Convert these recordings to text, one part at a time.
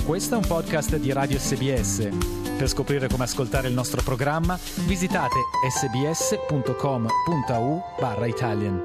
Questo è un podcast di Radio SBS. Per scoprire come ascoltare il nostro programma, visitate sbs.com.au/Italian.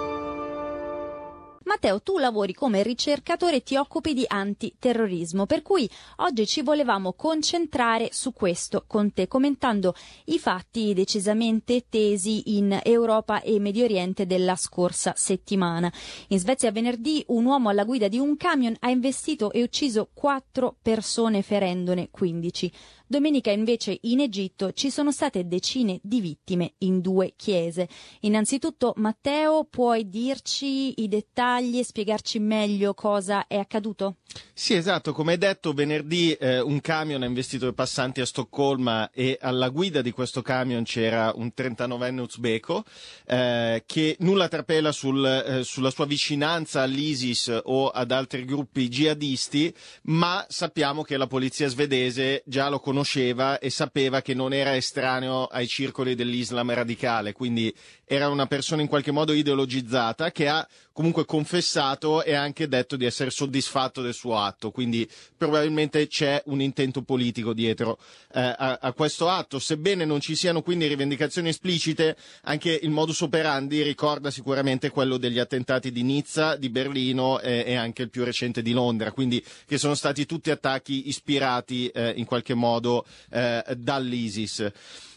Matteo, tu lavori come ricercatore e ti occupi di antiterrorismo, per cui oggi ci volevamo concentrare su questo con te, commentando i fatti decisamente tesi in Europa e Medio Oriente della scorsa settimana. In Svezia venerdì un uomo alla guida di un camion ha investito e ucciso 4 persone, ferendone 15. Domenica invece in Egitto ci sono state decine di vittime in 2 chiese. Innanzitutto, Matteo, puoi dirci i dettagli e spiegarci meglio cosa è accaduto? Sì, esatto, come hai detto, venerdì un camion ha investito i passanti a Stoccolma e alla guida di questo camion c'era un 39enne uzbeko che nulla trapela sulla sua vicinanza all'ISIS o ad altri gruppi jihadisti, ma sappiamo che la polizia svedese già lo conosceva e sapeva che non era estraneo ai circoli dell'Islam radicale, quindi era una persona in qualche modo ideologizzata che ha comunque confessato e anche detto di essere soddisfatto del suo atto, quindi probabilmente c'è un intento politico dietro a questo atto. Sebbene non ci siano quindi rivendicazioni esplicite, anche il modus operandi ricorda sicuramente quello degli attentati di Nizza, di Berlino e anche il più recente di Londra, quindi che sono stati tutti attacchi ispirati in qualche modo dall'ISIS.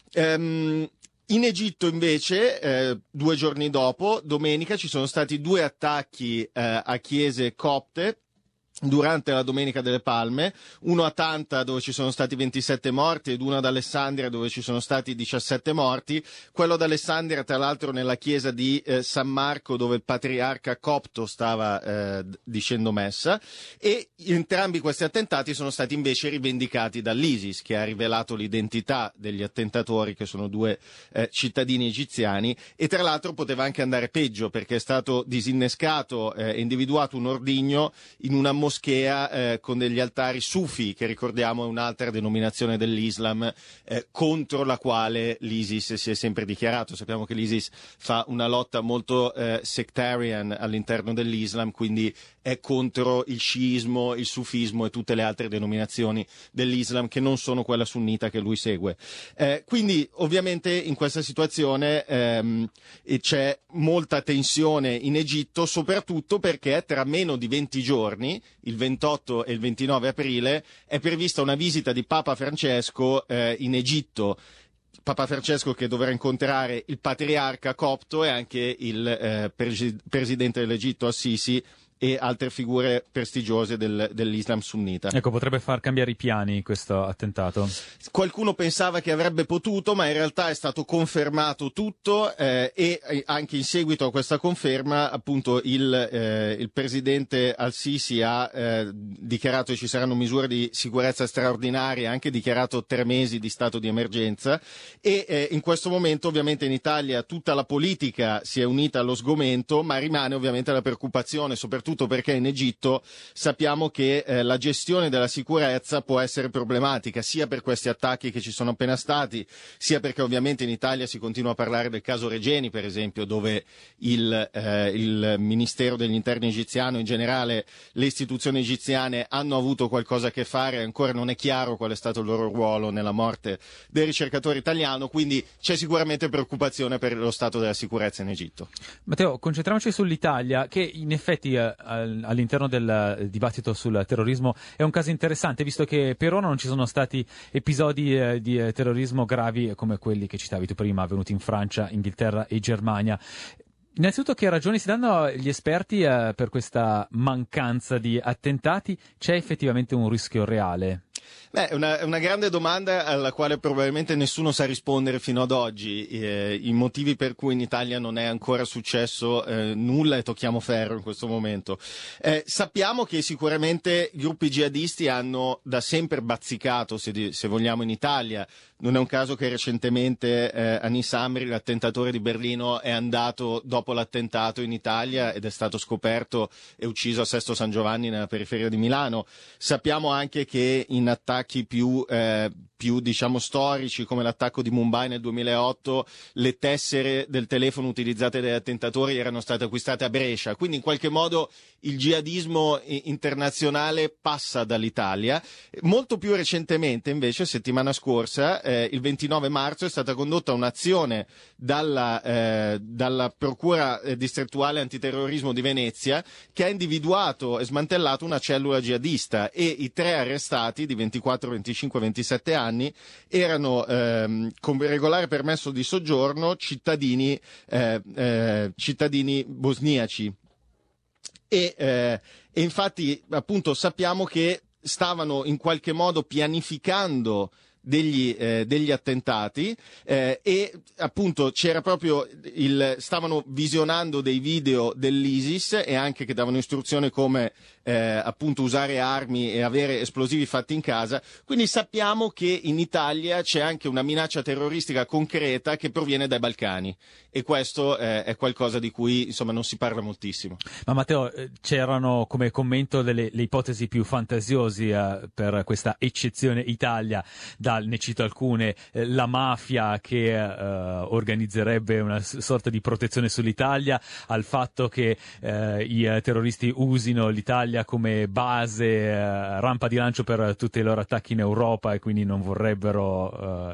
In Egitto invece, 2 giorni dopo, domenica, ci sono stati 2 attacchi a chiese copte durante la Domenica delle Palme, uno a Tanta dove ci sono stati 27 morti ed uno ad Alessandria dove ci sono stati 17 morti. Quello ad Alessandria tra l'altro nella chiesa di San Marco dove il patriarca copto stava dicendo messa, e entrambi questi attentati sono stati invece rivendicati dall'ISIS, che ha rivelato l'identità degli attentatori, che sono 2 cittadini egiziani, e tra l'altro poteva anche andare peggio perché è stato disinnescato e individuato un ordigno in una moschea con degli altari sufi, che ricordiamo è un'altra denominazione dell'Islam contro la quale l'ISIS si è sempre dichiarato. Sappiamo che l'ISIS fa una lotta molto sectarian all'interno dell'Islam, quindi è contro il sciismo, il sufismo e tutte le altre denominazioni dell'Islam che non sono quella sunnita che lui segue. Quindi ovviamente in questa situazione c'è molta tensione in Egitto, soprattutto perché tra meno di 20 giorni, il 28 e il 29 aprile, è prevista una visita di Papa Francesco in Egitto. Papa Francesco che dovrà incontrare il patriarca copto e anche il presidente dell'Egitto Al-Sisi e altre figure prestigiose dell'Islam sunnita. Ecco, potrebbe far cambiare i piani questo attentato? Qualcuno pensava che avrebbe potuto, ma in realtà è stato confermato tutto e anche in seguito a questa conferma appunto il presidente Al-Sisi ha dichiarato che ci saranno misure di sicurezza straordinarie, ha anche dichiarato 3 mesi di stato di emergenza e in questo momento ovviamente in Italia tutta la politica si è unita allo sgomento, ma rimane ovviamente la preoccupazione, soprattutto perché in Egitto sappiamo che la gestione della sicurezza può essere problematica, sia per questi attacchi che ci sono appena stati, sia perché ovviamente in Italia si continua a parlare del caso Regeni, per esempio, dove il Ministero degli Interni egiziano, in generale le istituzioni egiziane, hanno avuto qualcosa a che fare, ancora non è chiaro qual è stato il loro ruolo nella morte del ricercatore italiano, quindi c'è sicuramente preoccupazione per lo stato della sicurezza in Egitto. Matteo, concentriamoci sull'Italia, che in effetti all'interno del dibattito sul terrorismo è un caso interessante, visto che per ora non ci sono stati episodi di terrorismo gravi come quelli che citavi tu prima, avvenuti in Francia, Inghilterra e Germania. Innanzitutto, che ragioni si danno gli esperti per questa mancanza di attentati? C'è effettivamente un rischio reale? Beh, è una grande domanda alla quale probabilmente nessuno sa rispondere fino ad oggi. I motivi per cui in Italia non è ancora successo nulla e tocchiamo ferro in questo momento. Sappiamo che sicuramente gruppi jihadisti hanno da sempre bazzicato, se vogliamo, in Italia. Non è un caso che recentemente Anis Amri, l'attentatore di Berlino, è andato dopo l'attentato in Italia ed è stato scoperto e ucciso a Sesto San Giovanni nella periferia di Milano. Sappiamo anche che in in attacchi più diciamo storici, come l'attacco di Mumbai nel 2008, le tessere del telefono utilizzate dagli attentatori erano state acquistate a Brescia, quindi in qualche modo il jihadismo internazionale passa dall'Italia. Molto più recentemente, invece, settimana scorsa, il 29 marzo, è stata condotta un'azione dalla Procura distrettuale antiterrorismo di Venezia, che ha individuato e smantellato una cellula jihadista, e i 3 arrestati di 24, 25 e 27 anni erano con regolare permesso di soggiorno cittadini bosniaci. E infatti, appunto, sappiamo che stavano in qualche modo pianificando degli attentati, e appunto c'era proprio stavano visionando dei video dell'ISIS, e anche che davano istruzione come appunto usare armi e avere esplosivi fatti in casa. Quindi sappiamo che in Italia c'è anche una minaccia terroristica concreta che proviene dai Balcani, e questo è qualcosa di cui insomma non si parla moltissimo. Ma Matteo, c'erano come commento le ipotesi più fantasiosi per questa eccezione Italia. Ne cito alcune: la mafia che organizzerebbe una sorta di protezione sull'Italia, al fatto che i terroristi usino l'Italia come base, rampa di lancio per tutti i loro attacchi in Europa, e quindi non vorrebbero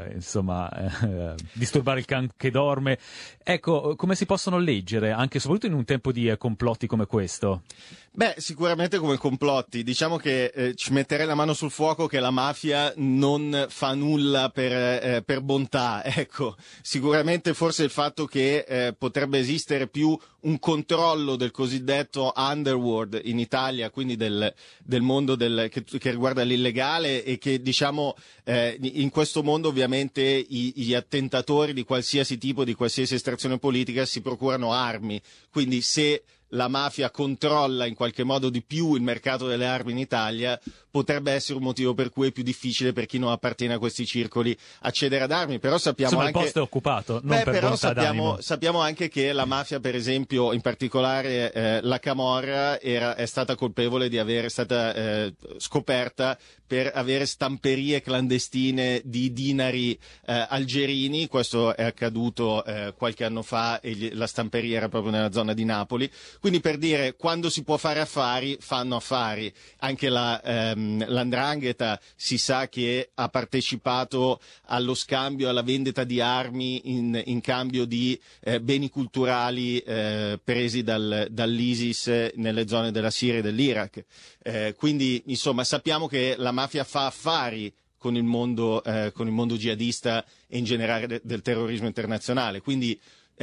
disturbare il can che dorme. Ecco, come si possono leggere, anche soprattutto in un tempo di complotti come questo? Beh, sicuramente come complotti. Diciamo che ci metterei la mano sul fuoco che la mafia non fa nulla per bontà. Ecco, sicuramente forse il fatto che potrebbe esistere più un controllo del cosiddetto underworld in Italia, quindi del mondo che riguarda l'illegale, e che diciamo in questo mondo ovviamente gli attentatori di qualsiasi tipo, di qualsiasi estrazione politica, si procurano armi. Quindi se la mafia controlla in qualche modo di più il mercato delle armi in Italia, potrebbe essere un motivo per cui è più difficile per chi non appartiene a questi circoli accedere ad armi. Però sappiamo insomma, anche... il posto è occupato, non per però volontà d'animo. sappiamo anche che la mafia, per esempio, in particolare la Camorra, è stata colpevole di essere stata scoperta per avere stamperie clandestine di dinari algerini. Questo è accaduto qualche anno fa, e la stamperia era proprio nella zona di Napoli. Quindi, per dire, quando si può fare affari, fanno affari. Anche l''ndrangheta si sa che ha partecipato allo scambio, alla vendita di armi in cambio di beni culturali presi dall'ISIS nelle zone della Siria e dell'Iraq. Quindi, insomma, sappiamo che la mafia fa affari con il mondo jihadista e in generale del terrorismo internazionale. Quindi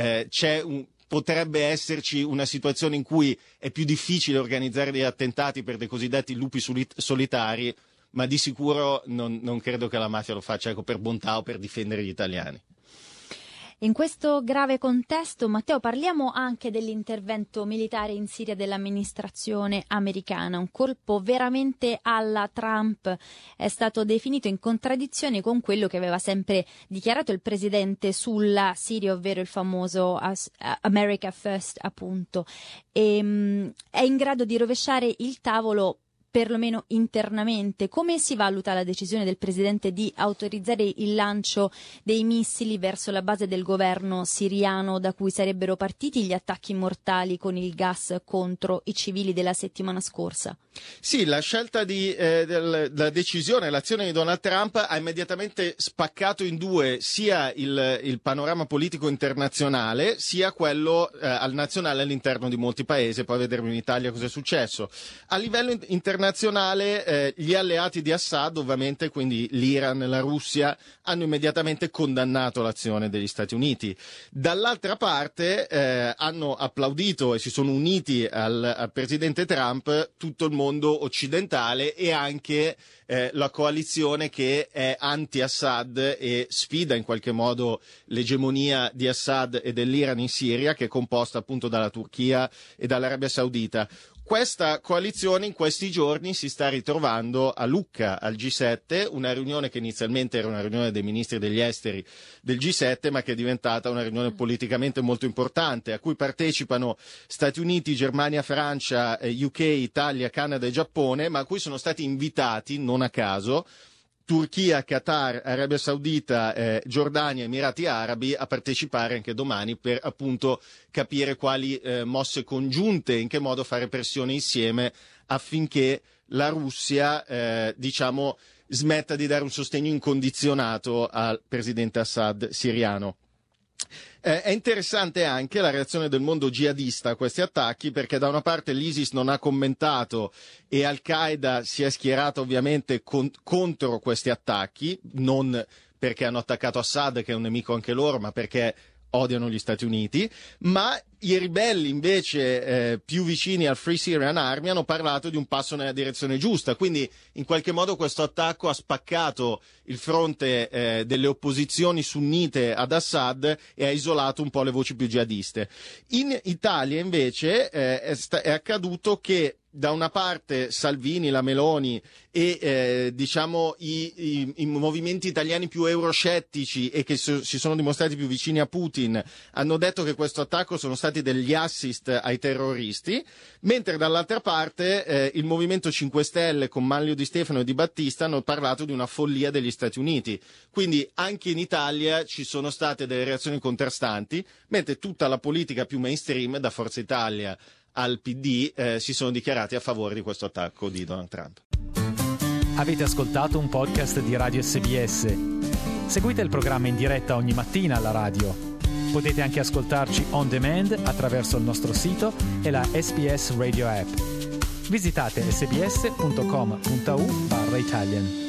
potrebbe esserci una situazione in cui è più difficile organizzare degli attentati per dei cosiddetti lupi solitari, ma di sicuro non credo che la mafia lo faccia per bontà o per difendere gli italiani. In questo grave contesto, Matteo, parliamo anche dell'intervento militare in Siria dell'amministrazione americana. Un colpo veramente alla Trump. È stato definito in contraddizione con quello che aveva sempre dichiarato il presidente sulla Siria, ovvero il famoso America First, appunto. È in grado di rovesciare il tavolo, perlomeno internamente. Come si valuta la decisione del presidente di autorizzare il lancio dei missili verso la base del governo siriano, da cui sarebbero partiti gli attacchi mortali con il gas contro i civili della settimana scorsa? Sì, la scelta la decisione, l'azione di Donald Trump ha immediatamente spaccato in due sia il panorama politico internazionale, sia quello al nazionale all'interno di molti paesi. Poi vedremo in Italia cosa è successo. A livello internazionale, gli alleati di Assad, ovviamente, quindi l'Iran, la Russia, hanno immediatamente condannato l'azione degli Stati Uniti. Dall'altra parte hanno applaudito e si sono uniti al presidente Trump tutto il mondo occidentale, e anche la coalizione che è anti-Assad e sfida in qualche modo l'egemonia di Assad e dell'Iran in Siria, che è composta appunto dalla Turchia e dall'Arabia Saudita. Questa coalizione in questi giorni si sta ritrovando a Lucca al G7, una riunione che inizialmente era una riunione dei ministri degli esteri del G7, ma che è diventata una riunione politicamente molto importante, a cui partecipano Stati Uniti, Germania, Francia, UK, Italia, Canada e Giappone, ma a cui sono stati invitati, non a caso, Turchia, Qatar, Arabia Saudita, Giordania, Emirati Arabi a partecipare anche domani per appunto capire quali mosse congiunte, in che modo fare pressione insieme affinché la Russia smetta di dare un sostegno incondizionato al presidente Assad siriano. È interessante anche la reazione del mondo jihadista a questi attacchi, perché da una parte l'ISIS non ha commentato e Al-Qaeda si è schierata ovviamente contro questi attacchi, non perché hanno attaccato Assad, che è un nemico anche loro, ma perché odiano gli Stati Uniti, ma i ribelli invece più vicini al Free Syrian Army hanno parlato di un passo nella direzione giusta, quindi in qualche modo questo attacco ha spaccato il fronte delle opposizioni sunnite ad Assad e ha isolato un po' le voci più jihadiste. In Italia invece è accaduto che da una parte Salvini, la Meloni e i movimenti italiani più euroscettici e che si sono dimostrati più vicini a Putin hanno detto che questo attacco sono stati degli assist ai terroristi, mentre dall'altra parte il Movimento 5 Stelle con Manlio Di Stefano e Di Battista hanno parlato di una follia degli Stati Uniti. Quindi anche in Italia ci sono state delle reazioni contrastanti, mentre tutta la politica più mainstream, da Forza Italia al PD, si sono dichiarati a favore di questo attacco di Donald Trump. Avete ascoltato un podcast di Radio SBS. Seguite il programma in diretta ogni mattina alla radio. Potete anche ascoltarci on demand attraverso il nostro sito e la SBS Radio app. Visitate sbs.com.au/Italian.